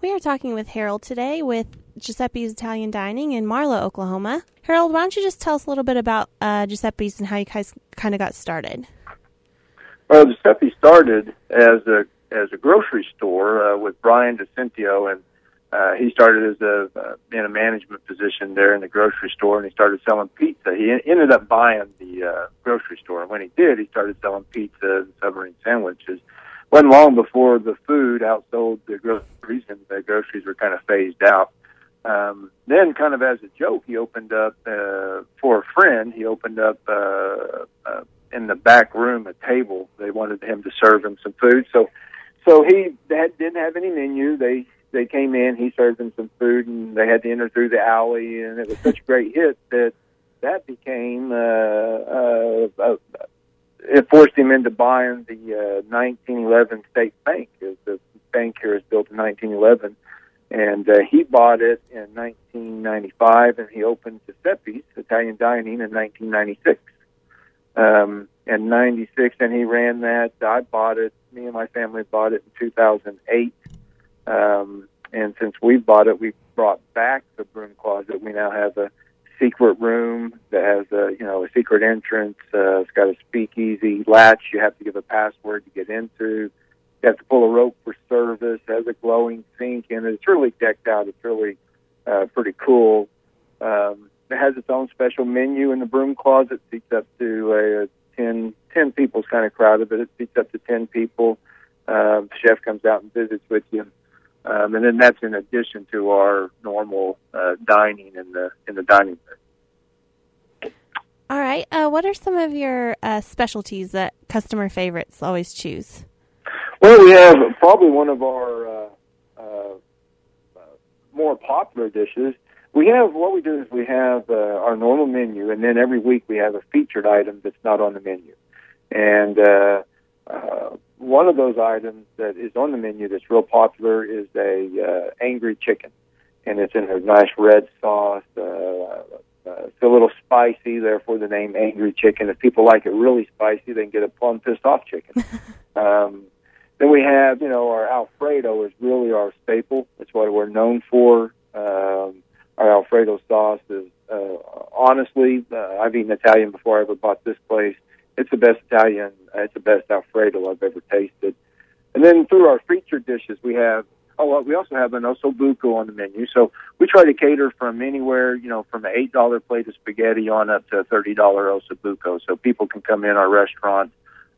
We are talking with Harold today with Giuseppe's Italian Dining in Marlow, Oklahoma. Harold, why don't you just tell us a little bit about Giuseppe's and how you guys kind of got started? Well, Giuseppe started as a grocery store with Brian DeCintio, and he started as in a management position there in the grocery store, and he started selling pizza. He ended up buying the grocery store, and when he did, he started selling pizza and submarine sandwiches. Wasn't long before the food outsold the groceries, and the groceries were kind of phased out. Then, kind of as a joke, he opened up for a friend. He opened up in the back room a table. They wanted him to serve them some food, so he didn't have any menu. They came in, he served them some food, and they had to enter through the alley, and it was such a great hit that became it forced him into buying the 1911 State Bank. The bank here was built in 1911, and he bought it in 1995, and he opened Giuseppe's Italian Dining in 1996. In 96, and he ran that. I bought it. Me and my family bought it in 2008. And since we bought it, we brought back the broom closet. We now have a secret room that has a secret entrance. It's got a speakeasy latch. You have to give a password to get into. You have to pull a rope for service. It has a glowing sink in it. It's really decked out. It's really pretty cool. It has its own special menu in the broom closet. It seats up to 10 people's kind of crowded, but it seats up to 10 people. The chef comes out and visits with you. And then that's in addition to our normal dining in the dining room. All right. What are some of your specialties that customer favorites always choose? Well, we have probably one of our more popular dishes. What we do is we have our normal menu, and then every week we have a featured item that's not on the menu. And one of those items that is on the menu that's real popular is a angry chicken, and it's in a nice red sauce. It's a little spicy, therefore the name Angry Chicken. If people like it really spicy, they can get a plum pissed off chicken. Then we have, our Alfredo is really our staple. It's what we're known for. Our Alfredo sauce is, honestly, I've eaten Italian before I ever bought this place. It's the best Italian, it's the best Alfredo I've ever tasted. And then through our featured dishes, we also have an ossobuco on the menu. So we try to cater from anywhere, from an $8 plate of spaghetti on up to a $30 ossobuco. So people can come in our restaurant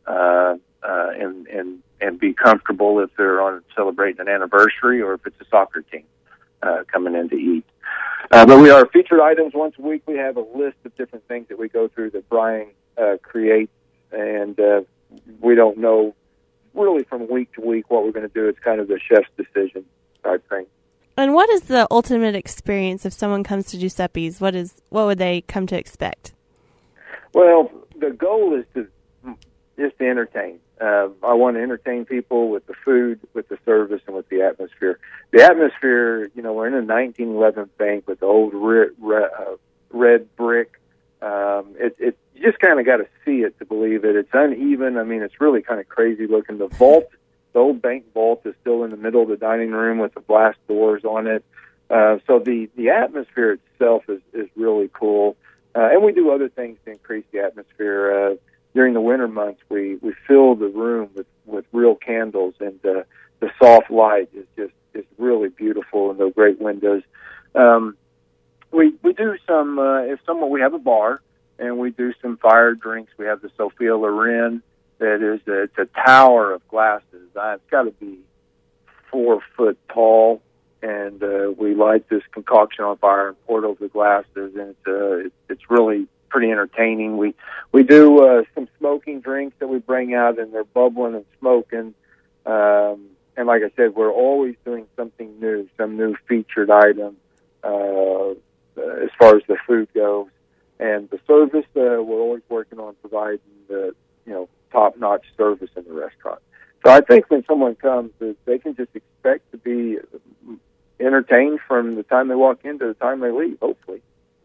and be comfortable if they're celebrating an anniversary or if it's a soccer team coming in to eat. But we are featured items once a week. We have a list of different things that we go through that Brian creates, and we don't know really from week to week what we're going to do. It's kind of the chef's decision type thing. And what is the ultimate experience if someone comes to Giuseppe's? What would they come to expect? Well, the goal is to entertain. I want to entertain people with the food, with the service, and with the atmosphere. The atmosphere, we're in a 1911 bank with the old red brick. You just kind of got to see it to believe it. It's uneven. I mean, it's really kind of crazy looking. The vault, the old bank vault, is still in the middle of the dining room with the glass doors on it. So the atmosphere itself is really cool. And we do other things to increase the atmosphere. During the winter months, we fill the room with real candles, and the soft light is really beautiful, and those great windows. We do some we have a bar, and we do some fire drinks. We have the Sophia Loren it's a tower of glasses. It's got to be 4 foot tall, and we light this concoction on fire and pour it over the glasses, and it's really pretty entertaining. We do some smoking drinks that we bring out, and they're bubbling and smoking. And like I said, we're always doing something new, some new featured item as far as the food goes. And the service, we're always working on providing the top-notch service in the restaurant. So I think when someone comes, they can just expect to be entertained from the time they walk in to the time they leave, hopefully.